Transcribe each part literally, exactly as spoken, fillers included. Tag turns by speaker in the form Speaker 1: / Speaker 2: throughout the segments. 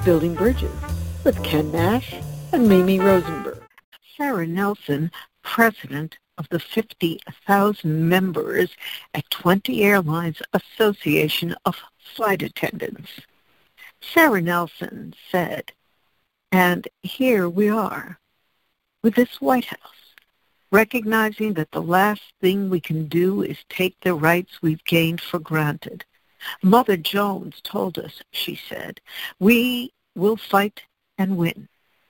Speaker 1: Building Bridges with Ken Nash and Mimi Rosenberg. Sarah Nelson, president of the fifty thousand members at twenty Airlines Association of Flight Attendants. Sarah Nelson said, and here we are with this White House, recognizing that the last thing we can do is take the rights we've gained for granted. Mother Jones told us, she said, we will fight and win,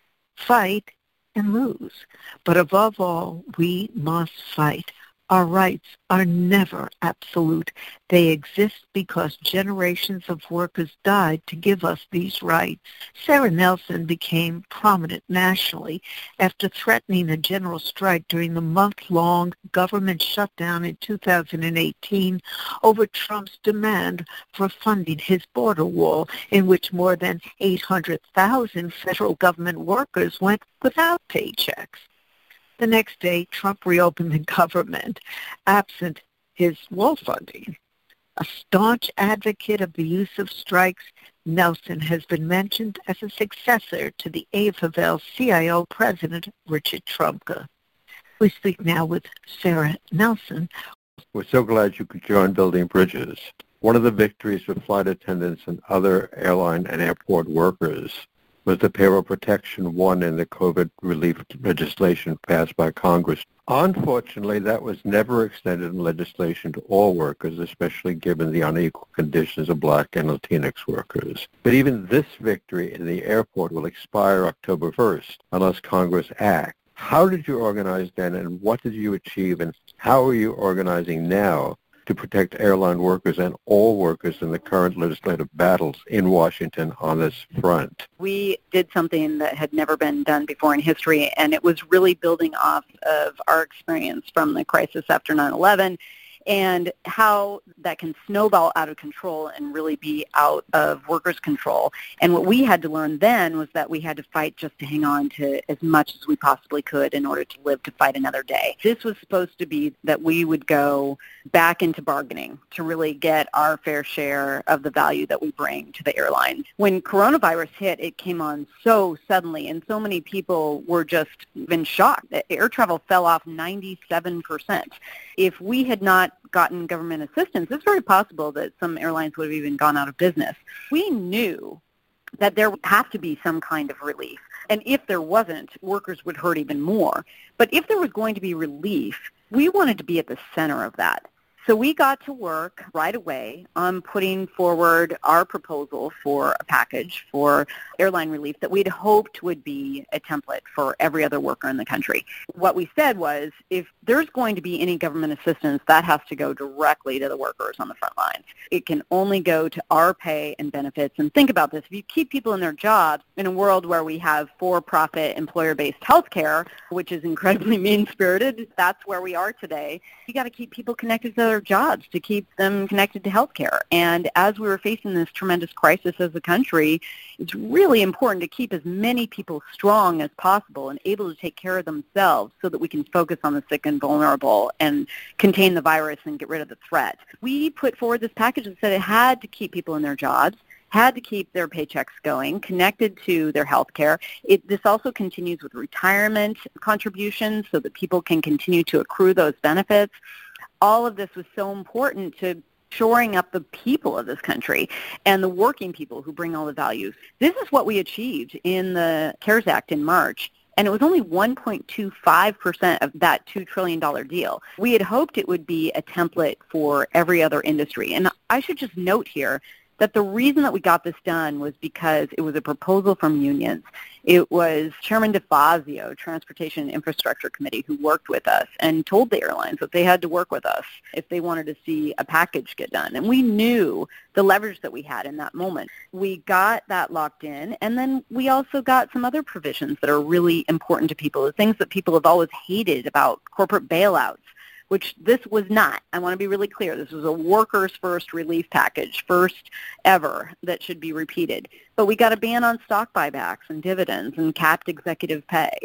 Speaker 1: fight and lose. But above all, we must fight. Our rights are never absolute. They exist because generations of workers died to give us these rights. Sarah Nelson became prominent nationally after threatening a general strike during the month-long government shutdown in two thousand eighteen over Trump's demand for funding his border wall, in which more than eight hundred thousand federal government workers went without paychecks. The next day, Trump reopened the government, absent his wall funding. A staunch advocate of the use of strikes, Nelson has been mentioned as a successor to the A F L C I O president, Richard Trumka. We speak now with Sarah Nelson.
Speaker 2: We're so glad you could join Building Bridges. One of the victories for flight attendants and other airline and airport workers was the payroll protection won in the COVID relief legislation passed by Congress. Unfortunately, that was never extended in legislation to all workers, especially given the unequal conditions of Black and Latinx workers. But even this victory in the airport will expire October first unless Congress acts. How did you organize then, and what did you achieve, and how are you organizing now to protect airline workers and all workers in the current legislative battles in Washington on this front?
Speaker 3: We did something that had never been done before in history, and it was really building off of our experience from the crisis after nine eleven and how that can snowball out of control and really be out of workers' control. And what we had to learn then was that we had to fight just to hang on to as much as we possibly could in order to live to fight another day. This was supposed to be that we would go back into bargaining to really get our fair share of the value that we bring to the airlines. When coronavirus hit, it came on so suddenly, and so many people were just been shocked. Air travel fell off ninety-seven percent. If we had not gotten government assistance, it's very possible that some airlines would have even gone out of business. We knew that there would have to be some kind of relief. And if there wasn't, workers would hurt even more. But if there was going to be relief, we wanted to be at the center of that. So we got to work right away on putting forward our proposal for a package for airline relief that we'd hoped would be a template for every other worker in the country. What we said was, if there's going to be any government assistance, that has to go directly to the workers on the front lines. It can only go to our pay and benefits. And think about this. If you keep people in their jobs in a world where we have for-profit, employer-based health care, which is incredibly mean-spirited, that's where we are today. You got to keep people connected to their jobs to keep them connected to healthcare. And as we were facing this tremendous crisis as a country, it's really important to keep as many people strong as possible and able to take care of themselves so that we can focus on the sick and vulnerable and contain the virus and get rid of the threat. We put forward this package that said it had to keep people in their jobs, had to keep their paychecks going, connected to their health care. It, this also continues with retirement contributions so that people can continue to accrue those benefits. All of this was so important to shoring up the people of this country and the working people who bring all the values. This is what we achieved in the CARES Act in March, and it was only one point two five percent of that two trillion dollars deal. We had hoped it would be a template for every other industry. And I should just note here that the reason that we got this done was because it was a proposal from unions. It was Chairman DeFazio, Transportation and Infrastructure Committee, who worked with us and told the airlines that they had to work with us if they wanted to see a package get done. And we knew the leverage that we had in that moment. We got that locked in, and then we also got some other provisions that are really important to people, the things that people have always hated about corporate bailouts, which this was not. I want to be really clear. This was a workers' first relief package, first ever, that should be repeated. But we got a ban on stock buybacks and dividends and capped executive pay.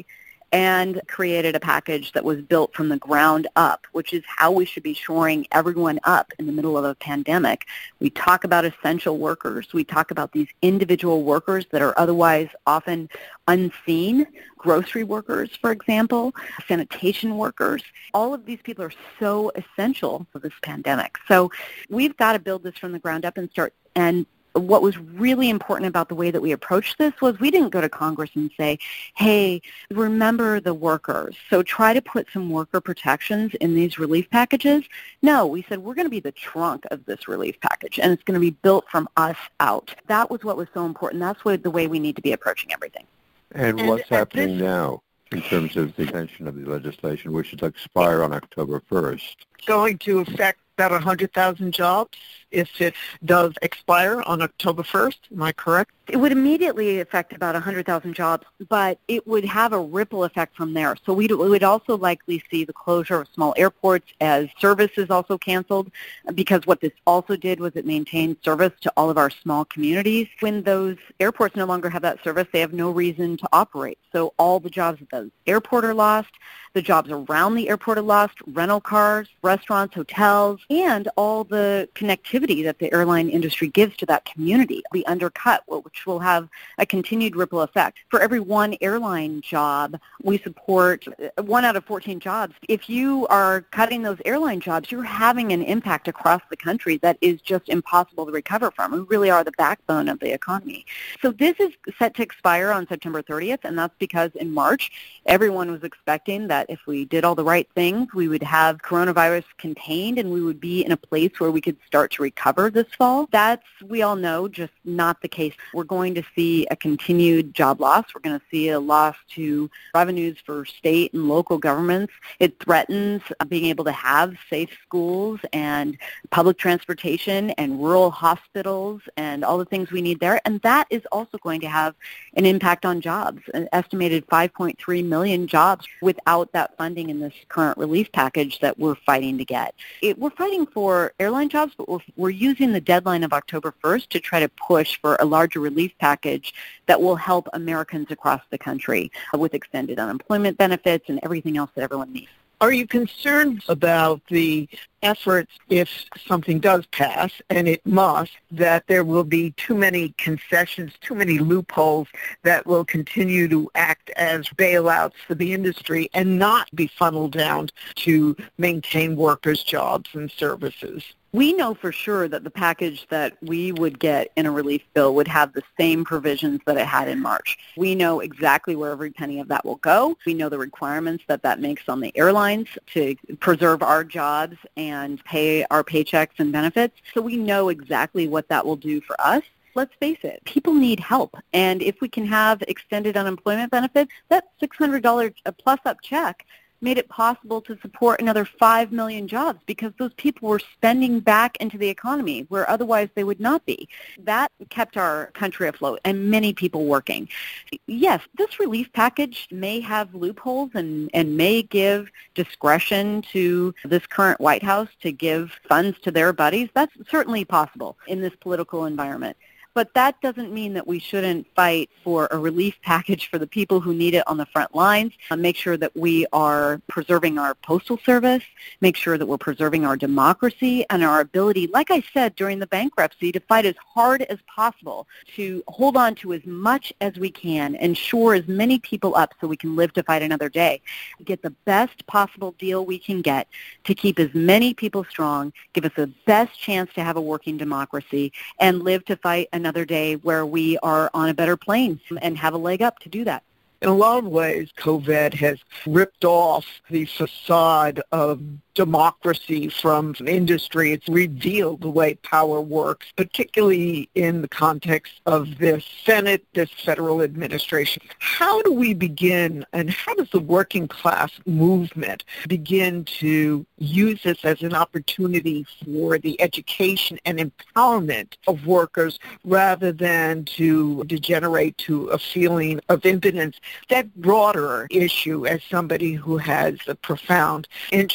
Speaker 3: and created a package that was built from the ground up, which is how we should be shoring everyone up in the middle of a pandemic. We talk about essential workers. We talk about these individual workers that are otherwise often unseen, grocery workers, for example, sanitation workers. All of these people are so essential for this pandemic. So we've got to build this from the ground up and start. And what was really important about the way that we approached this was we didn't go to Congress and say, hey, remember the workers, so try to put some worker protections in these relief packages. No, we said we're going to be the trunk of this relief package, and it's going to be built from us out. That was what was so important. That's what, the way we need to be approaching everything.
Speaker 2: And, and what's happening this, now in terms of the extension of the legislation, which should expire on October first?
Speaker 1: Going to affect about one hundred thousand jobs if it does expire on October first. Am I correct?
Speaker 3: It would immediately affect about one hundred thousand jobs, but it would have a ripple effect from there. So we would also likely see the closure of small airports as services also canceled, because what this also did was it maintained service to all of our small communities. When those airports no longer have that service, they have no reason to operate. So all the jobs at the airport are lost. The jobs around the airport are lost, rental cars, restaurants, hotels, and all the connectivity that the airline industry gives to that community will be undercut, which will have a continued ripple effect. For every one airline job, we support one out of fourteen jobs. If you are cutting those airline jobs, you're having an impact across the country that is just impossible to recover from. We really are the backbone of the economy. So this is set to expire on September thirtieth, and that's because in March, everyone was expecting that if we did all the right things, we would have coronavirus contained and we would be in a place where we could start to recover this fall. That's, we all know, just not the case. We're going to see a continued job loss. We're going to see a loss to revenues for state and local governments. It threatens being able to have safe schools and public transportation and rural hospitals and all the things we need there. And that is also going to have an impact on jobs, an estimated five point three million jobs without that funding in this current relief package that we're fighting to get. It, we're fighting for airline jobs, but we're, we're using the deadline of October first to try to push for a larger relief package that will help Americans across the country with extended unemployment benefits and everything else that everyone needs.
Speaker 1: Are you concerned about the efforts, if something does pass, and it must, that there will be too many concessions, too many loopholes that will continue to act as bailouts for the industry and not be funneled down to maintain workers' jobs and services?
Speaker 3: We know for sure that the package that we would get in a relief bill would have the same provisions that it had in March. We know exactly where every penny of that will go. We know the requirements that that makes on the airlines to preserve our jobs and pay our paychecks and benefits. So we know exactly what that will do for us. Let's face it, people need help. And if we can have extended unemployment benefits, that six hundred dollars plus up check made it possible to support another five million jobs because those people were spending back into the economy where otherwise they would not be. That kept our country afloat and many people working. Yes, this relief package may have loopholes and, and may give discretion to this current White House to give funds to their buddies. That's certainly possible in this political environment. But that doesn't mean that we shouldn't fight for a relief package for the people who need it on the front lines, uh, make sure that we are preserving our postal service, make sure that we're preserving our democracy and our ability, like I said, during the bankruptcy, to fight as hard as possible to hold on to as much as we can and shore as many people up so we can live to fight another day, get the best possible deal we can get to keep as many people strong, give us the best chance to have a working democracy, and live to fight another day where we are on a better plane and have a leg up to do that.
Speaker 1: In a lot of ways, COVID has ripped off the facade of democracy from industry. It's revealed the way power works, particularly in the context of this Senate, this federal administration. How do we begin, and how does the working class movement begin to use this as an opportunity for the education and empowerment of workers rather than to degenerate to a feeling of impotence? That broader issue, as somebody who has a profound interest in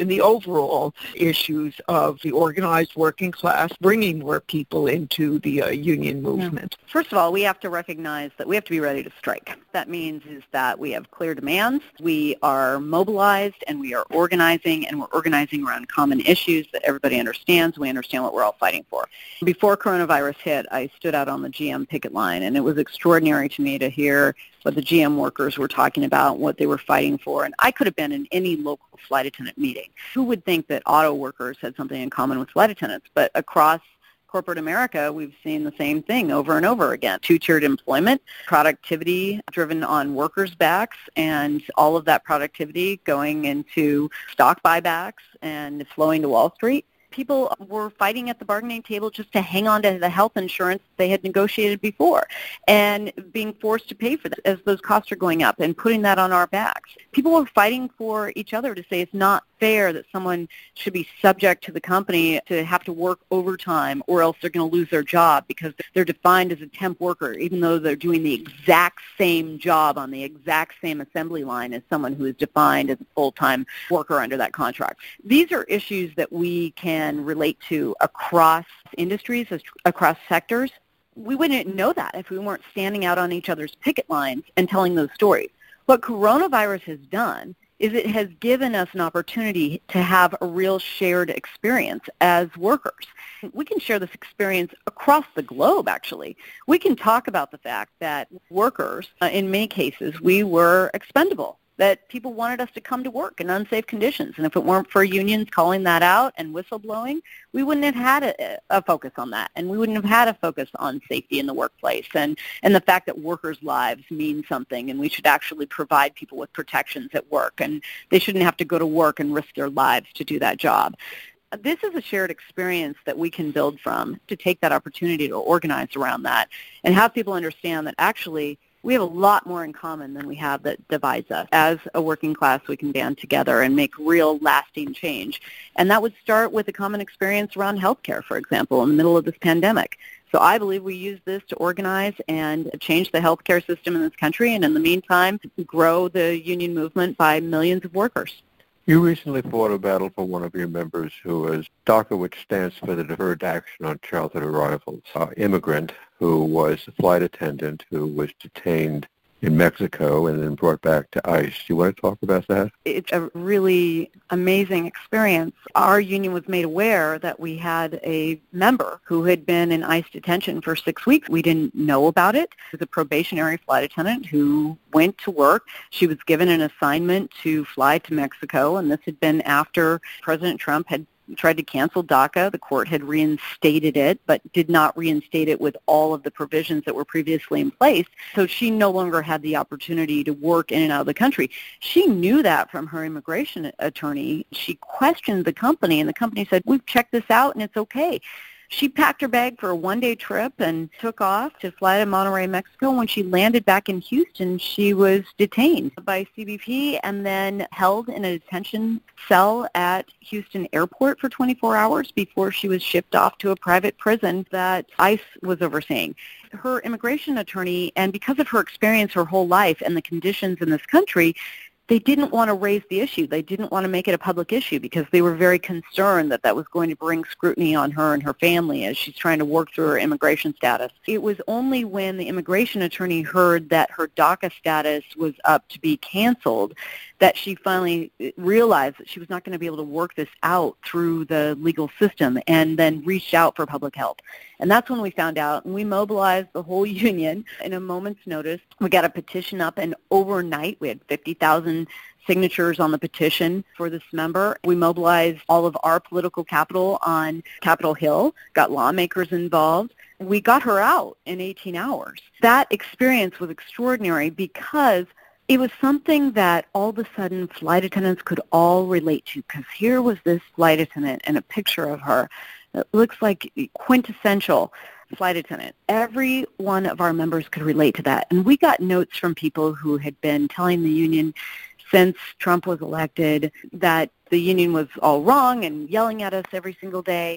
Speaker 1: in the overall issues of the organized working class, bringing more people into the uh, union movement?
Speaker 3: Yeah. First of all, we have to recognize that we have to be ready to strike. That means is that we have clear demands, we are mobilized, and we are organizing, and we're organizing around common issues that everybody understands. We understand what we're all fighting for. Before coronavirus hit, I stood out on the G M picket line, and it was extraordinary to me to hear what the G M workers were talking about, what they were fighting for. And I could have been in any local flight attendant meeting. Who would think that auto workers had something in common with flight attendants? But across corporate America, we've seen the same thing over and over again. Two-tiered employment, productivity driven on workers' backs, and all of that productivity going into stock buybacks and flowing to Wall Street. People were fighting at the bargaining table just to hang on to the health insurance they had negotiated before and being forced to pay for that as those costs are going up and putting that on our backs. People were fighting for each other to say it's not fair that someone should be subject to the company to have to work overtime or else they're going to lose their job because they're defined as a temp worker even though they're doing the exact same job on the exact same assembly line as someone who is defined as a full-time worker under that contract. These are issues that we can relate to across industries, across sectors. We wouldn't know that if we weren't standing out on each other's picket lines and telling those stories. What coronavirus has done is it has given us an opportunity to have a real shared experience as workers. We can share this experience across the globe, actually. We can talk about the fact that workers, uh, in many cases, we were expendable, that people wanted us to come to work in unsafe conditions. And if it weren't for unions calling that out and whistleblowing, we wouldn't have had a, a focus on that. And we wouldn't have had a focus on safety in the workplace and, and the fact that workers' lives mean something and we should actually provide people with protections at work. And they shouldn't have to go to work and risk their lives to do that job. This is a shared experience that we can build from to take that opportunity to organize around that and have people understand that actually we have a lot more in common than we have that divides us. As a working class, we can band together and make real lasting change. And that would start with a common experience around healthcare, for example, in the middle of this pandemic. So I believe we use this to organize and change the healthcare system in this country, and in the meantime, grow the union movement by millions of workers.
Speaker 2: You recently fought a battle for one of your members who was DACA, which stands for the Deferred Action on Childhood Arrivals, an immigrant who was a flight attendant who was detained in Mexico and then brought back to ICE. Do you want to talk about that?
Speaker 3: It's a really amazing experience. Our union was made aware that we had a member who had been in ICE detention for six weeks. We didn't know about it. It was a probationary flight attendant who went to work. She was given an assignment to fly to Mexico, and this had been after President Trump had tried to cancel DACA. The court had reinstated it, but did not reinstate it with all of the provisions that were previously in place. So she no longer had the opportunity to work in and out of the country. She knew that from her immigration attorney. She questioned the company, and the company said, "We've checked this out, and it's okay." She packed her bag for a one-day trip and took off to fly to Monterrey, Mexico. When she landed back in Houston, she was detained by C B P and then held in a detention cell at Houston Airport for twenty-four hours before she was shipped off to a private prison that ICE was overseeing. Her immigration attorney, and because of her experience her whole life and the conditions in this country, they didn't want to raise the issue. They didn't want to make it a public issue because they were very concerned that that was going to bring scrutiny on her and her family as she's trying to work through her immigration status. It was only when the immigration attorney heard that her DACA status was up to be canceled that she finally realized that she was not going to be able to work this out through the legal system, and then reached out for public help. And that's when we found out, and we mobilized the whole union in a moment's notice. We got a petition up, and overnight we had fifty thousand signatures on the petition for this member. We mobilized all of our political capital on Capitol Hill, got lawmakers involved. We got her out in eighteen hours. That experience was extraordinary because it was something that all of a sudden flight attendants could all relate to, because here was this flight attendant and a picture of her that looks like quintessential flight attendant. Every one of our members could relate to that. And we got notes from people who had been telling the union since Trump was elected that the union was all wrong and yelling at us every single day.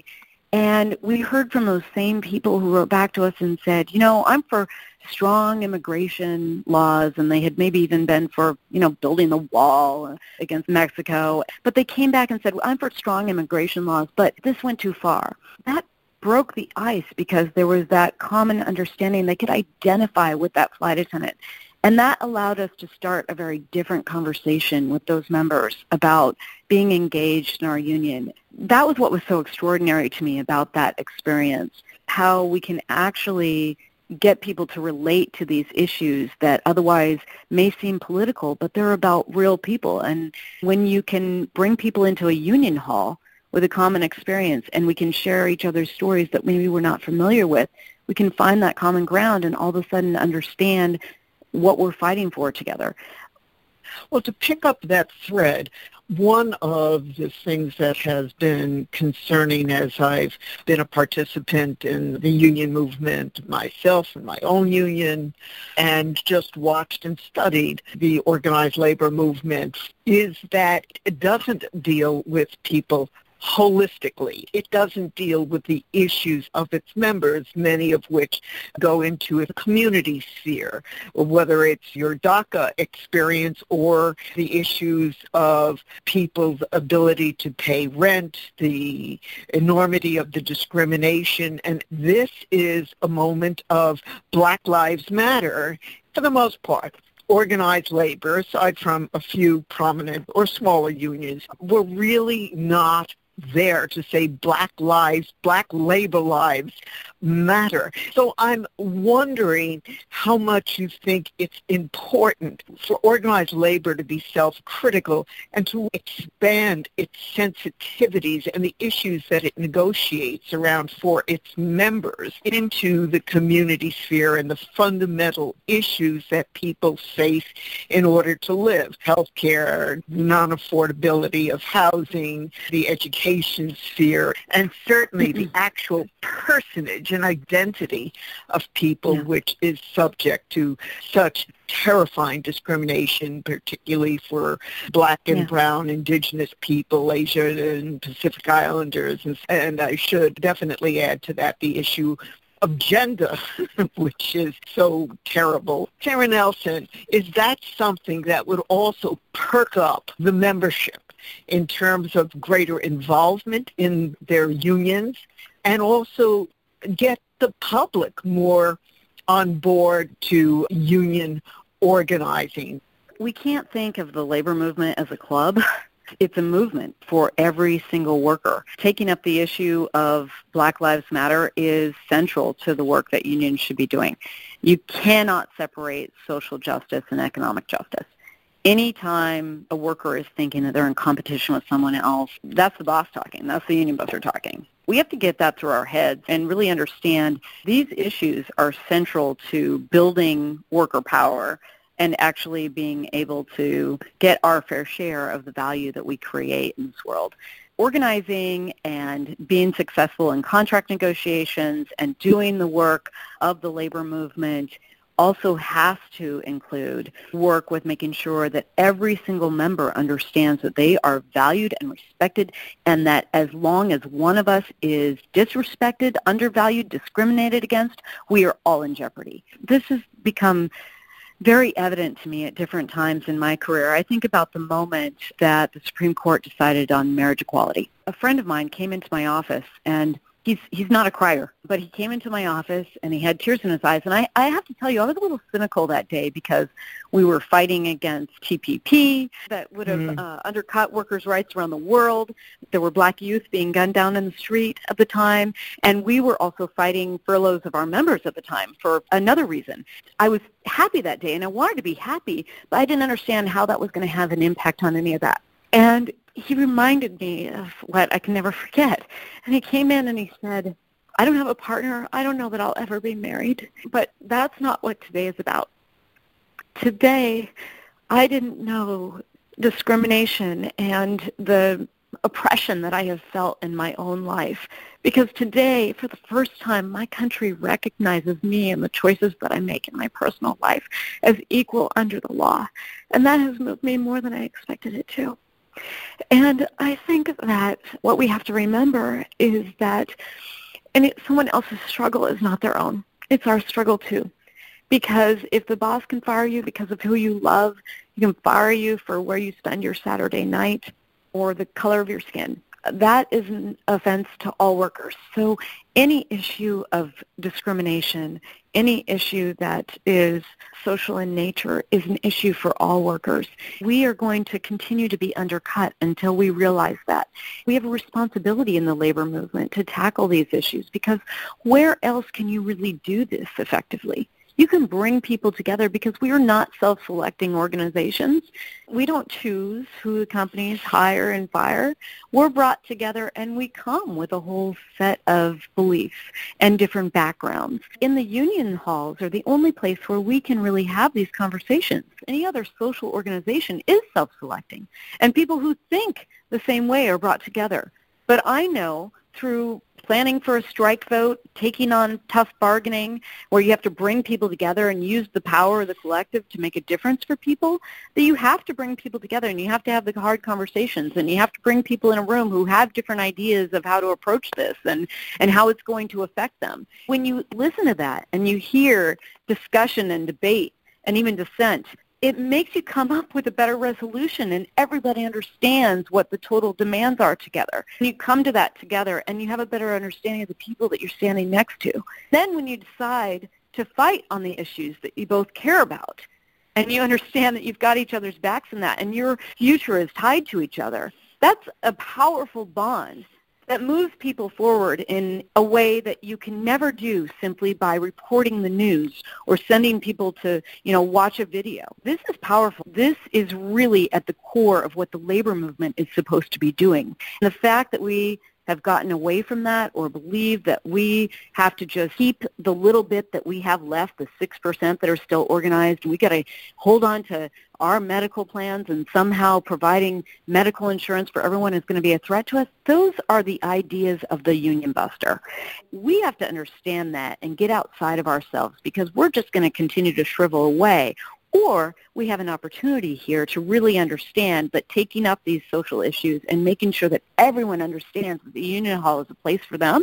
Speaker 3: And we heard from those same people who wrote back to us and said, you know, I'm for strong immigration laws, and they had maybe even been for, you know, building the wall against Mexico. But they came back and said, well, I'm for strong immigration laws, but this went too far. That broke the ice because there was that common understanding. They could identify with that flight attendant. And that allowed us to start a very different conversation with those members about being engaged in our union. That was what was so extraordinary to me about that experience, how we can actually get people to relate to these issues that otherwise may seem political, but they're about real people. And when you can bring people into a union hall with a common experience and we can share each other's stories that maybe we're not familiar with, we can find that common ground and all of a sudden understand what we're fighting for together.
Speaker 1: Well, to pick up that thread, one of the things that has been concerning as I've been a participant in the union movement myself and my own union and just watched and studied the organized labor movement is that it doesn't deal with people holistically. It doesn't deal with the issues of its members, many of which go into a community sphere, whether it's your DACA experience or the issues of people's ability to pay rent, the enormity of the discrimination. And this is a moment of Black Lives Matter for the most part. Organized labor, aside from a few prominent or smaller unions, were really not there to say black lives, black labor lives matter. So I'm wondering how much you think it's important for organized labor to be self-critical and to expand its sensitivities and the issues that it negotiates around for its members into the community sphere and the fundamental issues that people face in order to live. Healthcare, non-affordability of housing, the education sphere, and certainly the actual personage and identity of people, yeah. which is subject to such terrifying discrimination, particularly for black and yeah. brown, indigenous people, Asian and Pacific Islanders. And, and I should definitely add to that the issue of gender, which is so terrible. Sarah Nelson, is that something that would also perk up the membership in terms of greater involvement in their unions and also get the public more on board to union organizing?
Speaker 3: We can't think of the labor movement as a club. It's a movement for every single worker. Taking up the issue of Black Lives Matter is central to the work that unions should be doing. You cannot separate social justice and economic justice. Anytime a worker is thinking that they're in competition with someone else, that's the boss talking. That's the union buster talking. We have to get that through our heads and really understand these issues are central to building worker power and actually being able to get our fair share of the value that we create in this world. Organizing and being successful in contract negotiations and doing the work of the labor movement also has to include work with making sure that every single member understands that they are valued and respected, and that as long as one of us is disrespected, undervalued, discriminated against, we are all in jeopardy. This has become very evident to me at different times in my career. I think about the moment that the Supreme Court decided on marriage equality. A friend of mine came into my office, and He's he's not a crier, but he came into my office and he had tears in his eyes. And I, I have to tell you, I was a little cynical that day because we were fighting against T P P that would have mm. uh, undercut workers' rights around the world. There were black youth being gunned down in the street at the time. And we were also fighting furloughs of our members at the time for another reason. I was happy that day and I wanted to be happy, but I didn't understand how that was going to have an impact on any of that. And he reminded me of what I can never forget. And he came in and he said, I don't have a partner. I don't know that I'll ever be married. But that's not what today is about. Today, I didn't know discrimination and the oppression that I have felt in my own life. Because today, for the first time, my country recognizes me and the choices that I make in my personal life as equal under the law. And that has moved me more than I expected it to.
Speaker 4: And I think that what we have to remember is that and it, someone else's struggle is not their own. It's our struggle too. Because if the boss can fire you because of who you love, he can fire you for where you spend your Saturday night or the color of your skin. That is an offense to all workers. So any issue of discrimination, any issue that is social in nature is an issue for all workers. We are going to continue to be undercut until we realize that. We have a responsibility in the labor movement to tackle these issues because where else can you really do this effectively? You can bring people together because we are not self-selecting organizations. We don't choose who the companies hire and fire. We're brought together and we come with a whole set of beliefs and different backgrounds. In the union halls are the only place where we can really have these conversations. Any other social organization is self-selecting, and people who think the same way are brought together. But I know through planning for a strike vote, taking on tough bargaining, where you have to bring people together and use the power of the collective to make a difference for people, that you have to bring people together and you have to have the hard conversations and you have to bring people in a room who have different ideas of how to approach this and, and how it's going to affect them. When you listen to that and you hear discussion and debate and even dissent, it makes you come up with a better resolution and everybody understands what the total demands are together. And you come to that together and you have a better understanding of the people that you're standing next to. Then when you decide to fight on the issues that you both care about and you understand that you've got each other's backs in that and your future is tied to each other, that's a powerful bond that moves people forward in a way that you can never do simply by reporting the news or sending people to, you know, watch a video. This is powerful. This is really at the core of what the labor movement is supposed to be doing. And the fact that we have gotten away from that or believe that we have to just keep the little bit that we have left, the six percent that are still organized, we got to hold on to our medical plans and somehow providing medical insurance for everyone is going to be a threat to us, those are the ideas of the union buster. We have to understand that and get outside of ourselves because we're just going to continue to shrivel away. Or we have an opportunity here to really understand that taking up these social issues and making sure that everyone understands that the union hall is a place for them,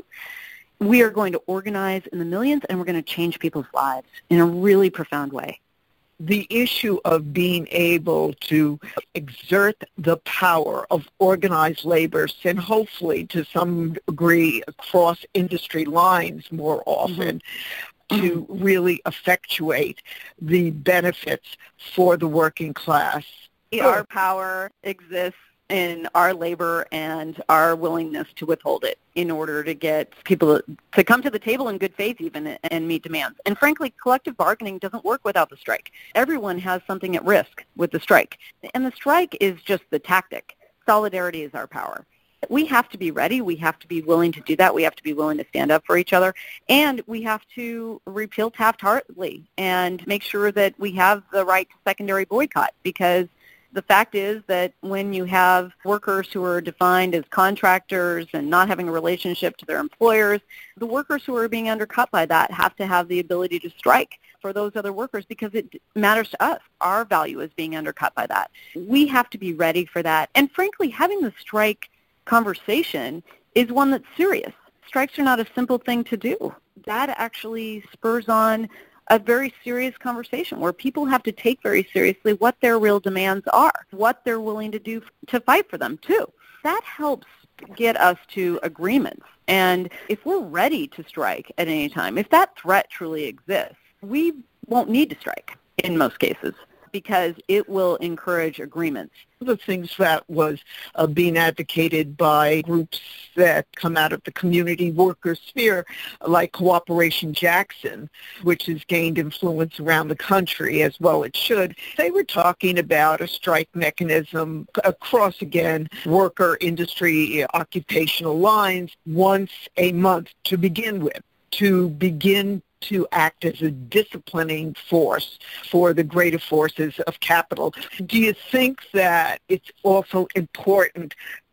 Speaker 4: we are going to organize in the millions and we're going to change people's lives in a really profound way.
Speaker 1: The issue of being able to exert the power of organized labor and hopefully to some degree across industry lines more often, mm-hmm. to really effectuate the benefits for the working class.
Speaker 3: Our power exists in our labor and our willingness to withhold it in order to get people to come to the table in good faith even and meet demands. And frankly, collective bargaining doesn't work without the strike. Everyone has something at risk with the strike. And the strike is just the tactic. Solidarity is our power. We have to be ready. We have to be willing to do that. We have to be willing to stand up for each other. And we have to repeal Taft-Hartley and make sure that we have the right to secondary boycott, because the fact is that when you have workers who are defined as contractors and not having a relationship to their employers, the workers who are being undercut by that have to have the ability to strike for those other workers because it matters to us. Our value is being undercut by that. We have to be ready for that. And frankly, having the strike conversation is one that's serious. Strikes are not a simple thing to do. That actually spurs on a very serious conversation where people have to take very seriously what their real demands are, what they're willing to do to fight for them too. That helps get us to agreements. And if we're ready to strike at any time, if that threat truly exists, we won't need to strike in most cases, because it will encourage agreements.
Speaker 1: One of the things that was uh, being advocated by groups that come out of the community worker sphere, like Cooperation Jackson, which has gained influence around the country, as well it should, they were talking about a strike mechanism across, again, worker, industry, occupational lines once a month to begin with, to begin to act as a disciplining force for the greater forces of capital. Do you think that it's also important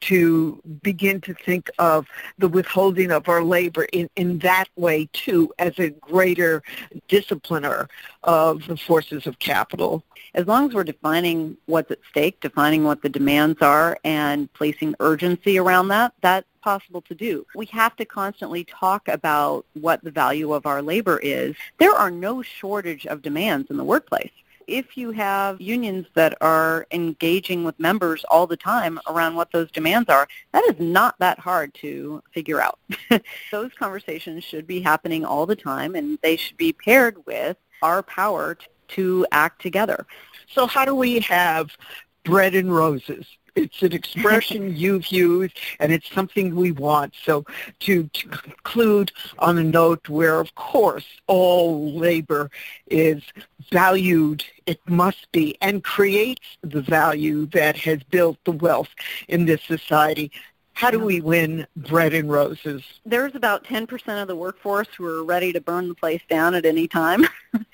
Speaker 1: to begin to think of the withholding of our labor in, in that way, too, as a greater discipliner of the forces of capital?
Speaker 3: As long as we're defining what's at stake, defining what the demands are, and placing urgency around that, that's possible to do. We have to constantly talk about what the value of our labor is. There are no shortage of demands in the workplace. If you have unions that are engaging with members all the time around what those demands are, that is not that hard to figure out. Those conversations should be happening all the time, and they should be paired with our power to, to act together.
Speaker 1: So how do we have bread and roses? It's an expression you've used, and it's something we want. So to, to conclude on a note where, of course, all labor is valued, it must be, and creates the value that has built the wealth in this society. How do we win bread and roses?
Speaker 3: There's about ten percent of the workforce who are ready to burn the place down at any time.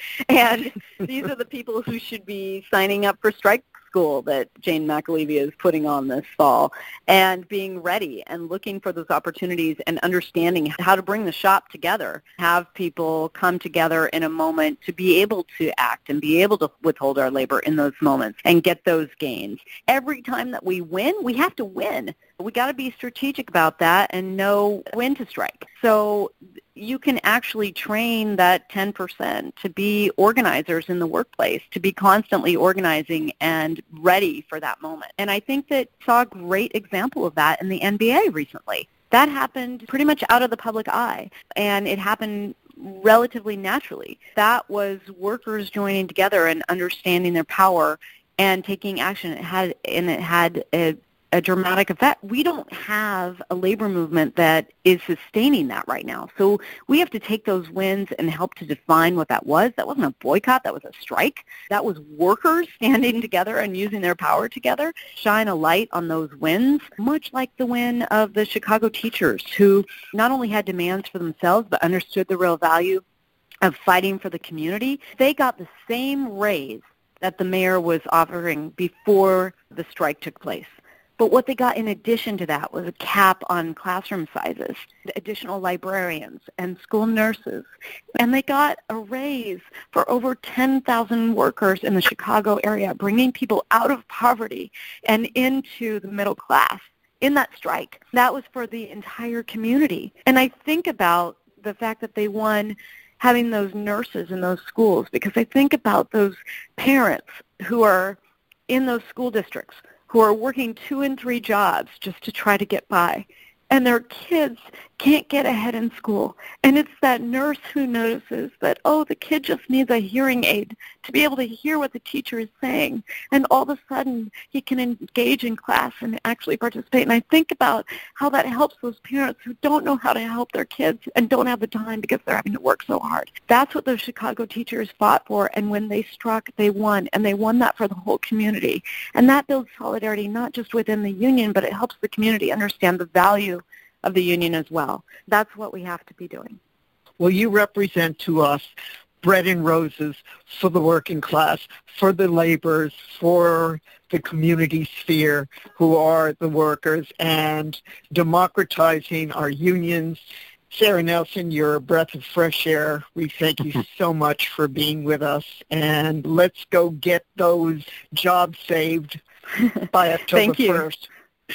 Speaker 3: And these are the people who should be signing up for strike school that Jane McAlevey is putting on this fall, and being ready and looking for those opportunities and understanding how to bring the shop together, have people come together in a moment to be able to act and be able to withhold our labor in those moments and get those gains. Every time that we win, we have to win. We got to be strategic about that and know when to strike. So you can actually train that ten percent to be organizers in the workplace, to be constantly organizing and ready for that moment. And I think that saw a great example of that in the N B A recently. That happened pretty much out of the public eye, and it happened relatively naturally. That was workers joining together and understanding their power and taking action. It had, and it had a a dramatic effect. We don't have a labor movement that is sustaining that right now. So we have to take those wins and help to define what that was. That wasn't a boycott. That was a strike. That was workers standing together and using their power together. Shine a light on those wins, much like the win of the Chicago teachers, who not only had demands for themselves but understood the real value of fighting for the community. They got the same raise that the mayor was offering before the strike took place. But what they got in addition to that was a cap on classroom sizes, additional librarians and school nurses. And they got a raise for over ten thousand workers in the Chicago area, bringing people out of poverty and into the middle class in that strike. That was for the entire community. And I think about the fact that they won having those nurses in those schools, because I think about those parents who are in those school districts who are working two and three jobs just to try to get by. And their kids can't get ahead in school. And it's that nurse who notices that, oh, the kid just needs a hearing aid to be able to hear what the teacher is saying. And all of a sudden, he can engage in class and actually participate. And I think about how that helps those parents who don't know how to help their kids and don't have the time because they're having to work so hard. That's what those Chicago teachers fought for. And when they struck, they won. And they won that for the whole community. And that builds solidarity not just within the union, but it helps the community understand the value of the union as well. That's what we have to be doing.
Speaker 1: Well, you represent to us bread and roses for the working class, for the laborers, for the community sphere who are the workers, and democratizing our unions. Sarah Nelson, you're a breath of fresh air. We thank you so much for being with us, and let's go get those jobs saved by October first.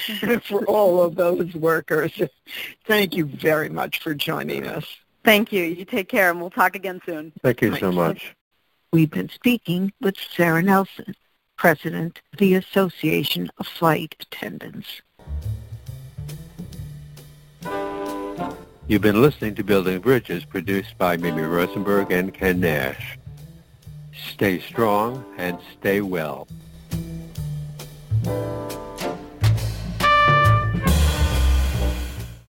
Speaker 1: For all of those workers. Thank you very much for joining us.
Speaker 3: Thank you. You take care, and we'll talk again soon.
Speaker 2: Thank you so much.
Speaker 1: We've been speaking with Sarah Nelson, President of the Association of Flight Attendants.
Speaker 2: You've been listening to Building Bridges, produced by Mimi Rosenberg and Ken Nash. Stay strong and stay well.